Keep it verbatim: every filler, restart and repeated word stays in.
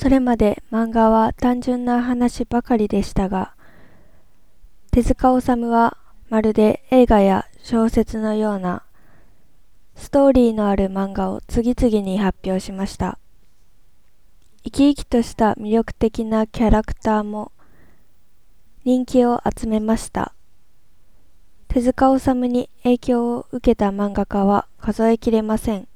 それまで漫画は単純な話ばかりでしたが、手塚治虫はまるで映画や小説のようなストーリーのある漫画を次々に発表しました。生き生きとした魅力的なキャラクターも人気を集めました。手塚治虫に影響を受けた漫画家は数えきれません。